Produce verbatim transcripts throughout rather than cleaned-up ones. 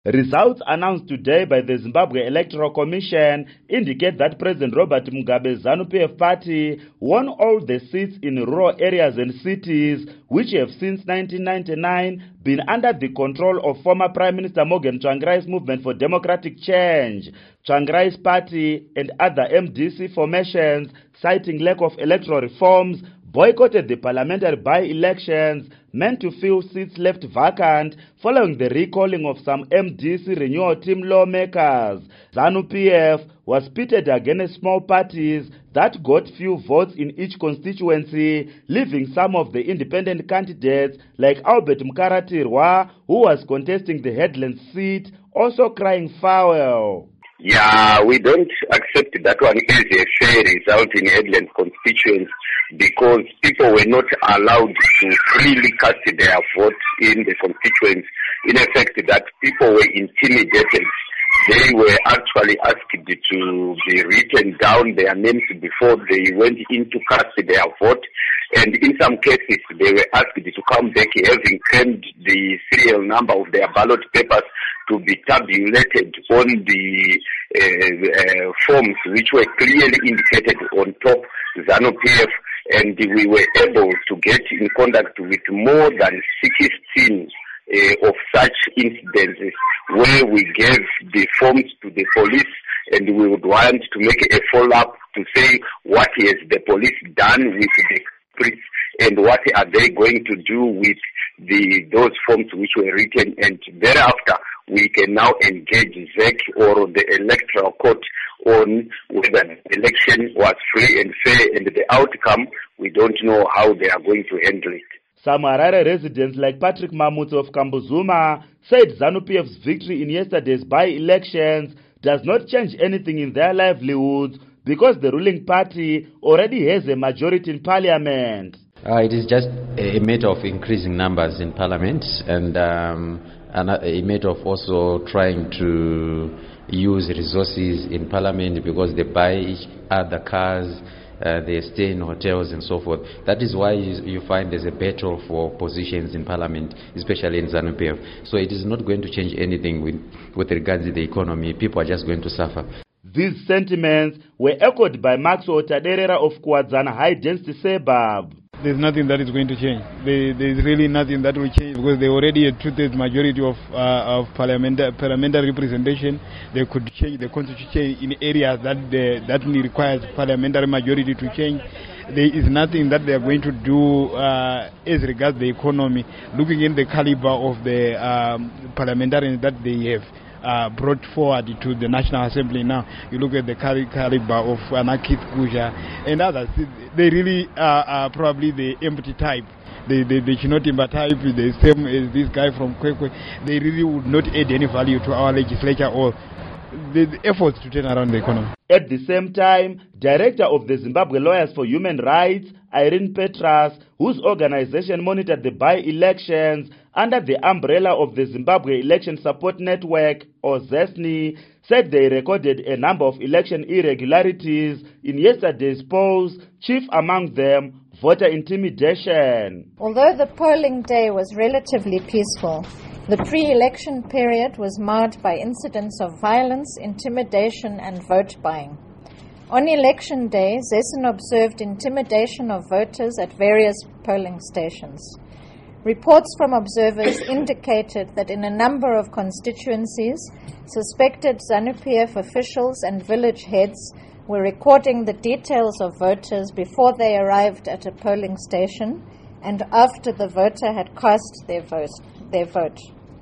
Results announced today by the Zimbabwe Electoral Commission indicate that President Robert Mugabe's ZANU-P F party won all the seats in rural areas and cities, which have since nineteen ninety-nine been under the control of former Prime Minister Morgan Tsvangirai's Movement for Democratic Change. Tsvangirai's party and other M D C formations, citing lack of electoral reforms, boycotted the parliamentary by-elections meant to fill seats left vacant following the recalling of some M D C renewal team lawmakers. ZANU-P F was pitted against small parties that got few votes in each constituency, leaving some of the independent candidates like Albert Mkaratirwa, who was contesting the Headlands seat, also crying foul. Yeah, we don't accept that one as a fair result in Headlands constituency because people were not allowed to freely cast their vote in the constituency. In effect, that people were intimidated. They were actually asked to be written down their names before they went in to cast their vote. And in some cases, they were asked to come back having claimed the serial number of their ballot papers to be tabulated on the uh, uh, forms which were clearly indicated on top ZANU-P F, and we were able to get in contact with more than sixteen uh, of such incidences where we gave the forms to the police, and we would want to make a follow-up to say what has the police done with the culprits and what are they going to do with the those forms which were written, and thereafter we can now engage Z E C or the electoral court on whether the election was free and fair, and the outcome, we don't know how they are going to handle it. Some Harare residents like Patrick Mamutse of Kambuzuma said ZANU-P F's victory in yesterday's by-elections does not change anything in their livelihoods because the ruling party already has a majority in parliament. Uh, it is just a matter of increasing numbers in parliament and um, a matter of also trying to use resources in parliament because they buy other cars, uh, they stay in hotels and so forth. That is why you, you find there's a battle for positions in parliament, especially in ZANU-P F. So it is not going to change anything with, with regards to the economy. People are just going to suffer. These sentiments were echoed by Maxwell Taderera of Kuadzana High Density Suburb. There's nothing that is going to change. There, there's really nothing that will change because they already a two-thirds majority of uh, of parliamentary, parliamentary representation. They could change the constitution in areas that they, that requires parliamentary majority to change. There is nothing that they are going to do uh, as regards the economy. Looking in the caliber of the um, parliamentarians that they have Uh, brought forward to the National Assembly now. You look at the caliber of Anakith Kuja and others. They really are, are probably the empty type. The, the, the Chinotimba type, the same as this guy from Kwekwe. They really would not add any value to our legislature or the, the efforts to turn around the economy. At the same time, Director of the Zimbabwe Lawyers for Human Rights, Irene Petras, whose organization monitored the by-elections under the umbrella of the Zimbabwe Election Support Network, or ZESNI, said they recorded a number of election irregularities in yesterday's polls, chief among them voter intimidation. Although the polling day was relatively peaceful, the pre-election period was marred by incidents of violence, intimidation, and vote buying. On election day, ZESN observed intimidation of voters at various polling stations. Reports from observers indicated that in a number of constituencies, suspected ZANU-P F officials and village heads were recording the details of voters before they arrived at a polling station and after the voter had cast their vote. Their vote.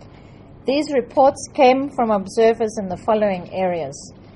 These reports came from observers in the following areas: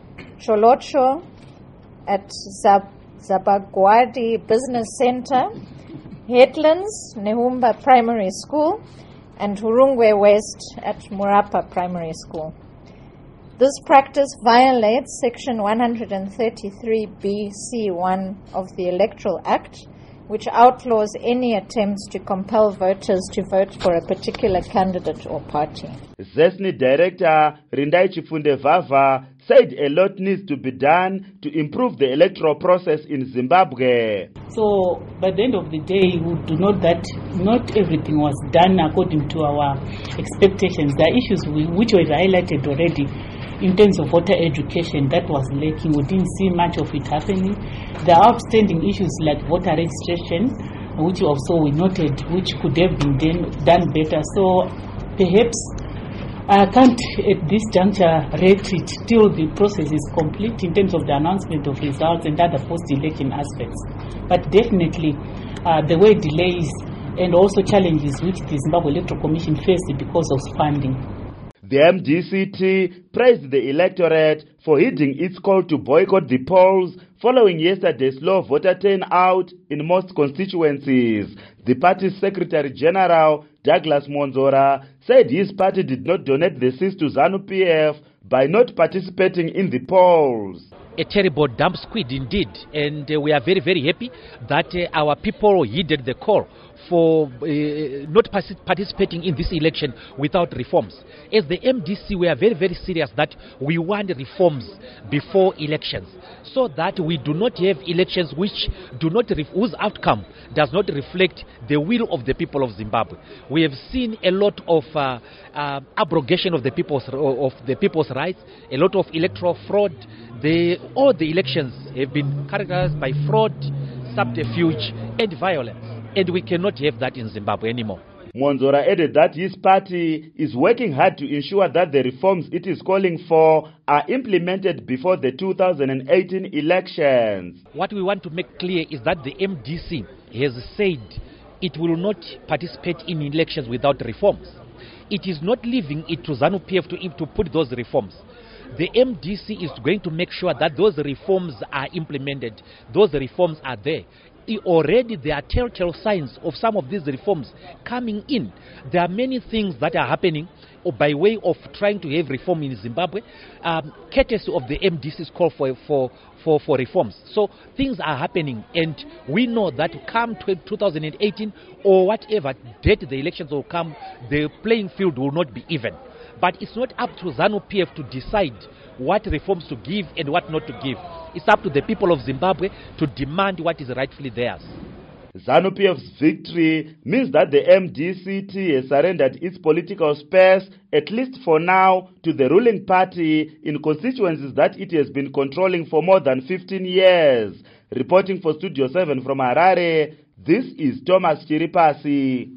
Cholocho at Zab- Zabagwadi Business Center, Headlands, Nehumba Primary School, and Hurungwe West at Murapa Primary School. This practice violates Section one thirty-three B C one of the Electoral Act, which outlaws any attempts to compel voters to vote for a particular candidate or party. ZESNI Director Rindai Chifunde Vava said a lot needs to be done to improve the electoral process in Zimbabwe. So by the end of the day, we do know that not everything was done according to our expectations. There are issues we, which were highlighted already in terms of voter education that was lacking. We didn't see much of it happening. There are outstanding issues like voter registration, which also we noted, which could have been done, done better. So perhaps I can't at this juncture rate it till the process is complete in terms of the announcement of results and other post-election aspects. But definitely uh, there were delays and also challenges which the Zimbabwe Electoral Commission faced because of funding. The M D C T praised the electorate for heeding its call to boycott the polls following yesterday's low voter turnout in most constituencies. The party's Secretary General, Douglas Monzora, said his party did not donate the seats to ZANU P F by not participating in the polls. A terrible dump squid indeed, and uh, we are very, very happy that uh, our people heeded the call for uh, not participating in this election without reforms. As the M D C, we are very, very serious that we want reforms before elections, so that we do not have elections which do not ref- whose outcome does not reflect the will of the people of Zimbabwe. We have seen a lot of uh, uh, abrogation of the people's of the people's rights, a lot of electoral fraud. The, all the elections have been characterized by fraud, subterfuge, and violence. And we cannot have that in Zimbabwe anymore. Monzora added that his party is working hard to ensure that the reforms it is calling for are implemented before the two thousand eighteen elections. What we want to make clear is that the M D C has said it will not participate in elections without reforms. It is not leaving it to ZANU P F to, to put those reforms. The M D C is going to make sure that those reforms are implemented. Those reforms are there. Already there are telltale signs of some of these reforms coming in. There are many things that are happening by way of trying to have reform in Zimbabwe, um, courtesy of the M D C's call for, for, for, for reforms. So things are happening, and we know that come two thousand eighteen or whatever date the elections will come, the playing field will not be even. But it's not up to ZANU P F to decide what reforms to give and what not to give. It's up to the people of Zimbabwe to demand what is rightfully theirs. ZANU P F's victory means that the M D C T has surrendered its political space, at least for now, to the ruling party in constituencies that it has been controlling for more than fifteen years. Reporting for Studio seven from Harare, this is Thomas Chiripasi.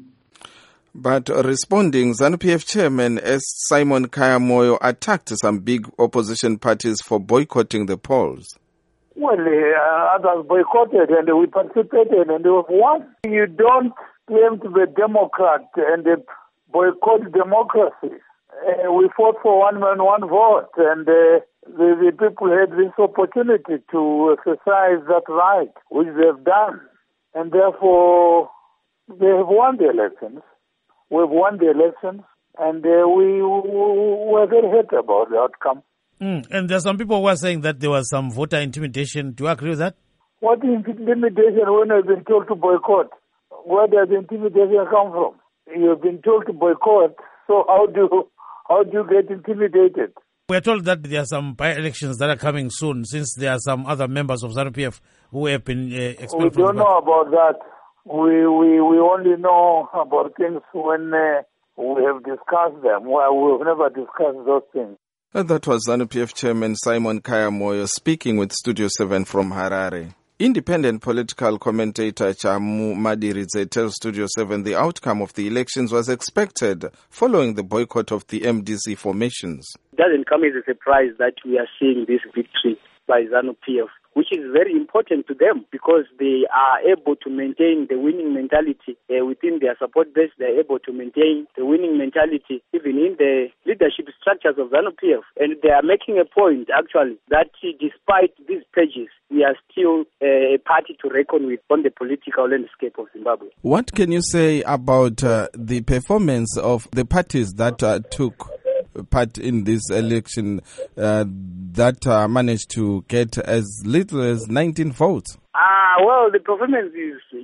But responding, ZANU P F chairman S. Simon Kaya-Moyo attacked some big opposition parties for boycotting the polls. Well, uh, others boycotted and we participated and we won. You don't claim to be a Democrat and uh, boycott democracy. Uh, we fought for one man, one vote, and uh, the, the people had this opportunity to exercise that right, which they have done. And therefore, they have won the elections. We've won the elections, and uh, we, we were very happy about the outcome. Mm, and there are some people who are saying that there was some voter intimidation. Do you agree with that? What intimidation when I've been told to boycott? Where does intimidation come from? You've been told to boycott, so how do how do you get intimidated? We are told that there are some by-elections that are coming soon, since there are some other members of ZANU P F who have been uh, expelled. We don't know about that. We, we we only know about things when uh, we have discussed them. Well, we've never discussed those things. And that was ZANU P F chairman Simon Kaya-Moyo speaking with Studio seven from Harare. Independent political commentator Chamu Madiridze tells Studio seven the outcome of the elections was expected following the boycott of the M D C formations. It doesn't come as a surprise that we are seeing this victory by ZANU P F, which is very important to them because they are able to maintain the winning mentality uh, within their support base. They're able to maintain the winning mentality even in the leadership structures of ZANU P F. And they are making a point, actually, that despite these pledges, we are still uh, a party to reckon with on the political landscape of Zimbabwe. What can you say about uh, the performance of the parties that uh, took part in this election uh, that uh, managed to get as little as nineteen votes? Ah, well, the performance is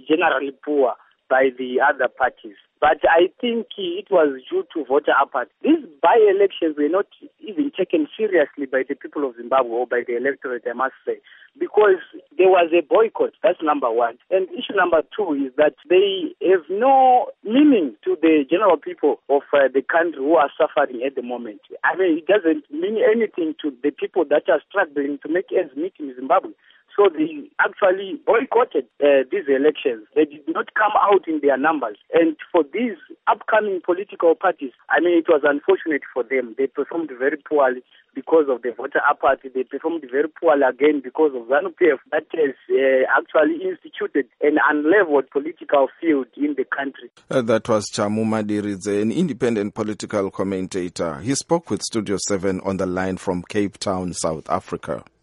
generally poor by the other parties. But I think it was due to voter apathy. These by-elections were not even taken seriously by the people of Zimbabwe or by the electorate, I must say, because there was a boycott. That's number one. And issue number two is that they have no meaning to the general people of uh, the country who are suffering at the moment. I mean, it doesn't mean anything to the people that are struggling to make ends meet in Zimbabwe. So they actually boycotted uh, these elections. They did not come out in their numbers. And for these upcoming political parties, I mean, it was unfortunate for them. They performed very poorly because of the voter apathy. They performed very poorly again because of ZANU-P F that has uh, actually instituted an unleveled political field in the country. Uh, that was Chamu Madiridze, an independent political commentator. He spoke with Studio seven on the line from Cape Town, South Africa.